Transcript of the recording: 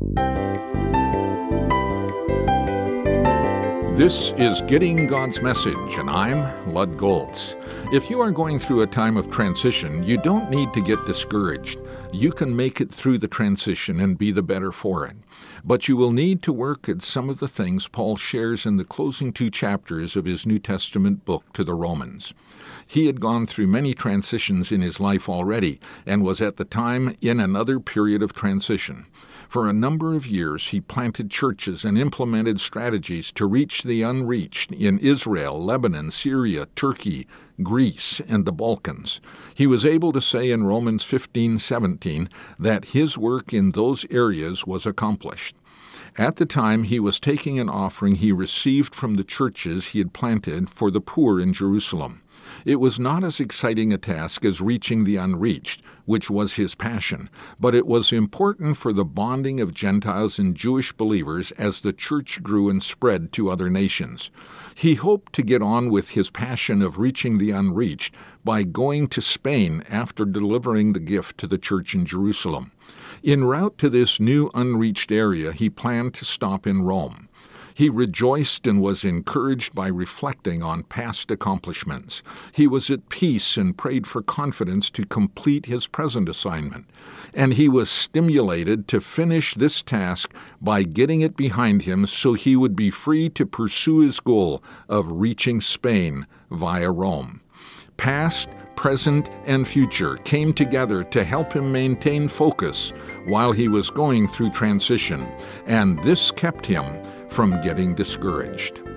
This is Getting God's Message, and I'm Lud Goltz. If you are going through a time of transition, you don't need to get discouraged. You can make it through the transition and be the better for it. But you will need to work at some of the things Paul shares in the closing 2 chapters of his New Testament book to the Romans. He had gone through many transitions in his life already and was at the time in another period of transition. For a number of years, he planted churches and implemented strategies to reach the unreached in Israel, Lebanon, Syria, Turkey, Greece, and the Balkans. He was able to say in Romans 15:17 that his work in those areas was accomplished. At the time, he was taking an offering he received from the churches he had planted for the poor in Jerusalem. It was not as exciting a task as reaching the unreached, which was his passion, but it was important for the bonding of Gentiles and Jewish believers as the church grew and spread to other nations. He hoped to get on with his passion of reaching the unreached by going to Spain after delivering the gift to the church in Jerusalem. En route to this new unreached area, he planned to stop in Rome. He rejoiced and was encouraged by reflecting on past accomplishments. He was at peace and prayed for confidence to complete his present assignment. And he was stimulated to finish this task by getting it behind him so he would be free to pursue his goal of reaching Spain via Rome. Past, present, and future came together to help him maintain focus while he was going through transition, and this kept him from getting discouraged.